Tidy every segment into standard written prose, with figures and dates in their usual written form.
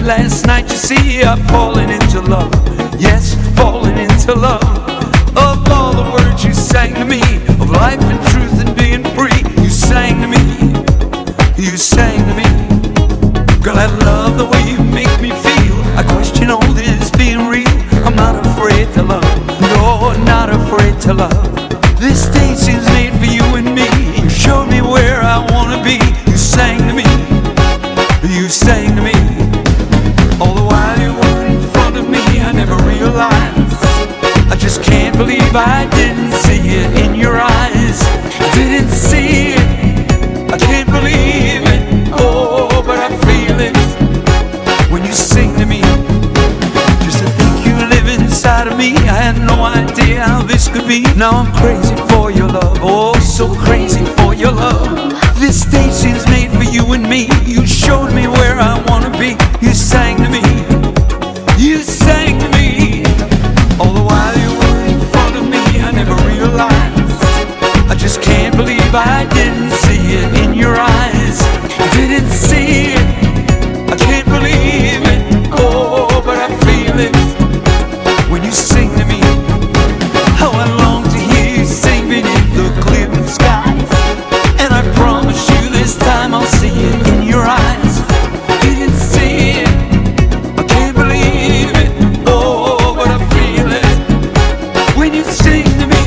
last night, you see, I've fallen into love. Yes, fallen into love. Of all the words you sang to me, of life and truth and being free, you sang to me, you sang to me. Girl, I love the way you make me feel. I question all this being real. I'm not afraid to love, no, not afraid to love. This day seems made for you and me. You showed me where I wanna be. You sang to me, you sang to me. All the while you were in front of me, I never realized. I just can't believe I didn't see it in your eyes. Didn't see it, I can't believe it. Oh, but I feel it when you sing to me. Just to think you live inside of me, I had no idea how this could be. Now I'm crazy for your love, oh, so crazy for your love. This station's made for you and me. You showed me where I wanna be. You sang to me, you sang to me. All the while you were in front of me, I never realized. I just can't believe I didn't see it in your eyes. Didn't see it, I can't believe it. Oh, but I feel it when you sing to me. How I long to hear you sing beneath the clear skies. And I promise you this time I'll see it in your eyes. Didn't see it, I can't believe it. Oh, but I feel it when you sing to me.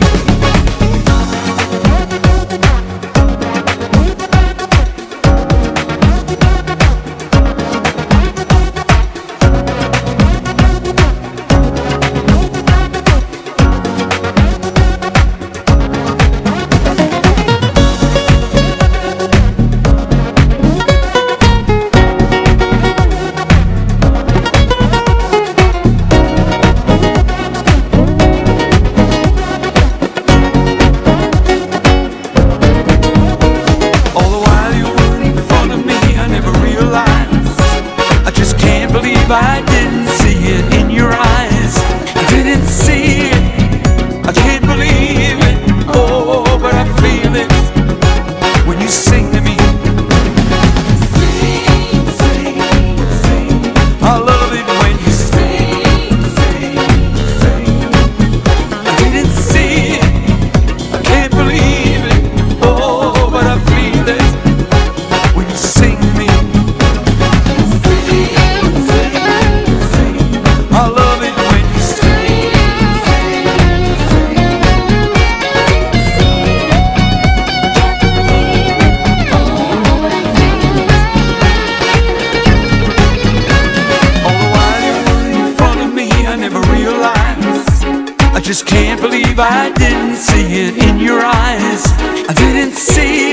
I didn't see it in your eyes. Didn't see it, I can't believe it. Oh, but I feel it when you sing to me. Sing, sing, sing. I love it when you sing, sing, sing. I didn't see it, I can't believe it. Oh, but I feel it when you sing to me. I just can't believe I didn't see it in your eyes. I didn't see it.